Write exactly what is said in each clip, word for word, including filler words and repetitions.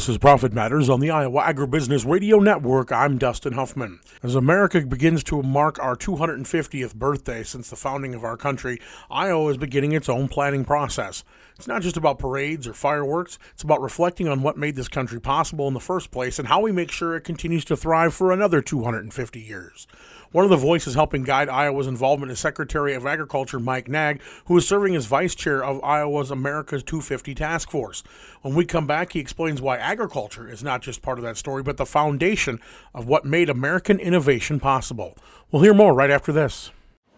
This is Profit Matters on the Iowa Agribusiness Radio Network. I'm Dustin Huffman. As America begins to mark our two hundred fiftieth birthday since the founding of our country, Iowa is beginning its own planning process. It's not just about parades or fireworks. It's about reflecting on what made this country possible in the first place and how we make sure it continues to thrive for another two hundred fifty years. One of the voices helping guide Iowa's involvement is Secretary of Agriculture Mike Naig, who is serving as Vice Chair of Iowa's America's two fifty Task Force. When we come back, he explains why agriculture is not just part of that story, but the foundation of what made American innovation possible. We'll hear more right after this.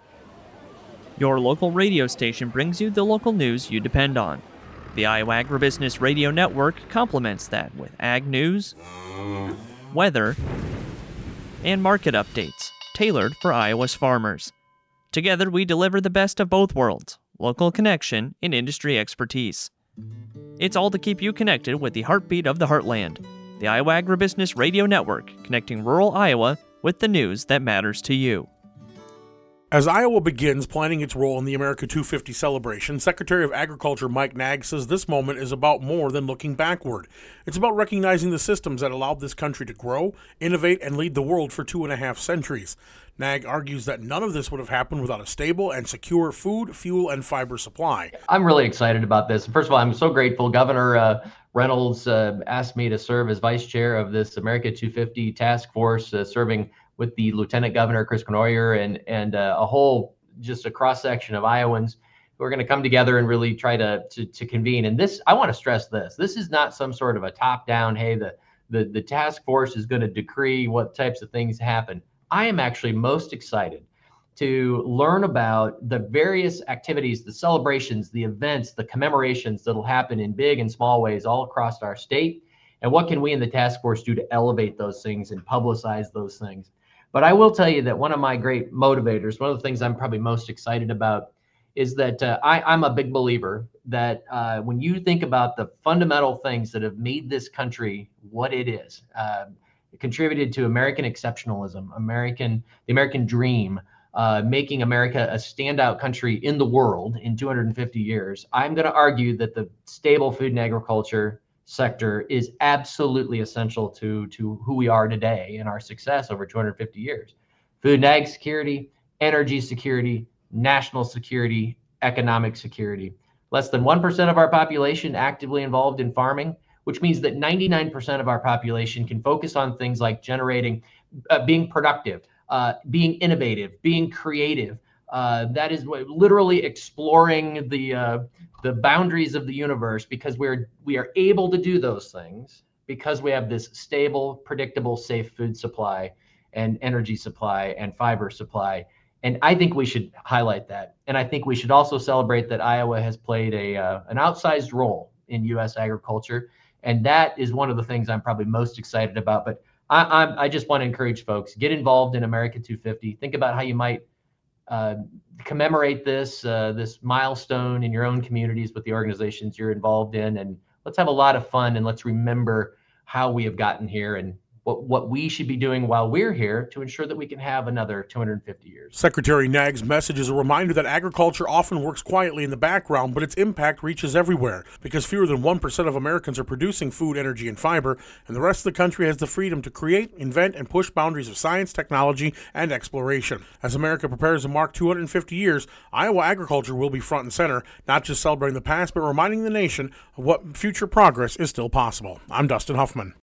Your local radio station brings you the local news you depend on. The Iowa Agribusiness Radio Network complements that with ag news, weather, and market updates tailored for Iowa's farmers. Together, we deliver the best of both worlds, local connection and industry expertise. It's all to keep you connected with the heartbeat of the heartland. The Iowa Agribusiness Radio Network, connecting rural Iowa with the news that matters to you. As Iowa begins planning its role in the America two fifty celebration, Secretary of Agriculture Mike Naig says this moment is about more than looking backward. It's about recognizing the systems that allowed this country to grow, innovate, and lead the world for two and a half centuries. Naig argues that none of this would have happened without a stable and secure food, fuel, and fiber supply. I'm really excited about this. First of all, I'm so grateful. Governor uh, Reynolds uh, asked me to serve as Vice Chair of this America two fifty Task Force, uh, serving with the Lieutenant Governor, Chris Cournoyer, and and uh, a whole, just a cross-section of Iowans who are going to come together and really try to, to to convene. And this, I want to stress this, this is not some sort of a top-down, hey, the, the, the task force is going to decree what types of things happen. I am actually most excited to learn about the various activities, the celebrations, the events, the commemorations that'll happen in big and small ways all across our state. And what can we in the task force do to elevate those things and publicize those things? But I will tell you that one of my great motivators, one of the things I'm probably most excited about, is that uh, I, I'm a big believer that uh, when you think about the fundamental things that have made this country what it is, uh, it contributed to American exceptionalism, American, the American dream, uh, making America a standout country in the world in two hundred fifty years. I'm going to argue that the stable food and agriculture sector is absolutely essential to, to who we are today and our success over two hundred fifty years. Food and ag security, energy security, national security, economic security. Less than one percent of our population actively involved in farming, which means that ninety-nine percent of our population can focus on things like generating, uh, being productive, uh, being innovative, being creative. Uh, that is what, literally exploring the uh, the boundaries of the universe, because we're we are able to do those things because we have this stable, predictable, safe food supply and energy supply and fiber supply. And I think we should highlight that. And I think we should also celebrate that Iowa has played a uh, an outsized role in U S agriculture. And that is one of the things I'm probably most excited about. But I, I'm, I just want to encourage folks, get involved in America two fifty. Think about how you might Uh, commemorate this uh, this milestone in your own communities with the organizations you're involved in, and let's have a lot of fun, and let's remember how we have gotten here and what what we should be doing while we're here to ensure that we can have another two hundred fifty years. Secretary Naig's message is a reminder that agriculture often works quietly in the background, but its impact reaches everywhere, because fewer than one percent of Americans are producing food, energy, and fiber, and the rest of the country has the freedom to create, invent, and push boundaries of science, technology, and exploration. As America prepares to mark two hundred fifty years, Iowa agriculture will be front and center, not just celebrating the past, but reminding the nation of what future progress is still possible. I'm Dustin Huffman.